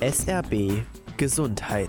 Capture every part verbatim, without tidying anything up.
S R B Gesundheit.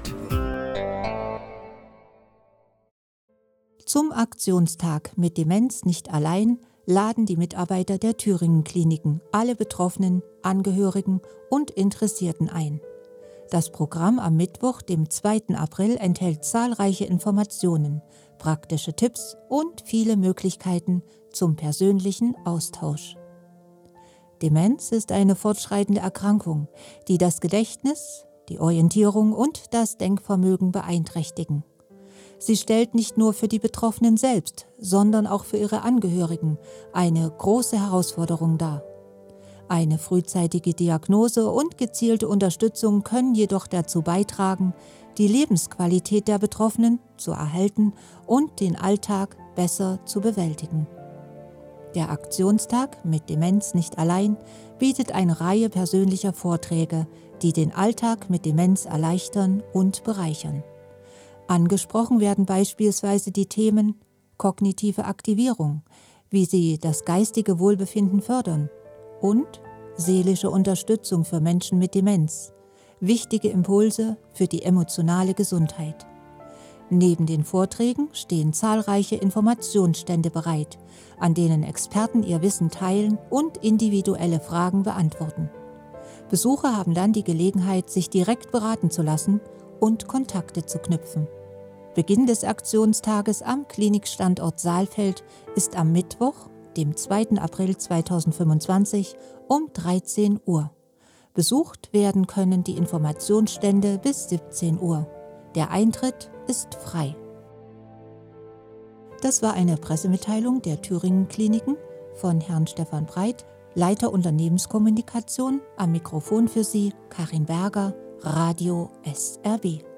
Zum Aktionstag mit Demenz nicht allein laden die Mitarbeiter der Thüringen-Kliniken alle Betroffenen, Angehörigen und Interessierten ein. Das Programm am Mittwoch, dem zweiten April, enthält zahlreiche Informationen, praktische Tipps und viele Möglichkeiten zum persönlichen Austausch. Demenz ist eine fortschreitende Erkrankung, die das Gedächtnis, die Orientierung und das Denkvermögen beeinträchtigen. Sie stellt nicht nur für die Betroffenen selbst, sondern auch für ihre Angehörigen eine große Herausforderung dar. Eine frühzeitige Diagnose und gezielte Unterstützung können jedoch dazu beitragen, die Lebensqualität der Betroffenen zu erhalten und den Alltag besser zu bewältigen. Der Aktionstag mit Demenz nicht allein bietet eine Reihe persönlicher Vorträge, die den Alltag mit Demenz erleichtern und bereichern. Angesprochen werden beispielsweise die Themen kognitive Aktivierung, wie sie das geistige Wohlbefinden fördern, und seelische Unterstützung für Menschen mit Demenz, wichtige Impulse für die emotionale Gesundheit. Neben den Vorträgen stehen zahlreiche Informationsstände bereit, an denen Experten ihr Wissen teilen und individuelle Fragen beantworten. Besucher haben dann die Gelegenheit, sich direkt beraten zu lassen und Kontakte zu knüpfen. Beginn des Aktionstages am Klinikstandort Saalfeld ist am Mittwoch, dem zweiten April zweitausendfünfundzwanzig um dreizehn Uhr. Besucht werden können die Informationsstände bis siebzehn Uhr. Der Eintritt ist frei. Das war eine Pressemitteilung der Thüringen-Kliniken von Herrn Stefan Breit, Leiter Unternehmenskommunikation. Am Mikrofon für Sie Karin Berger, Radio S R B.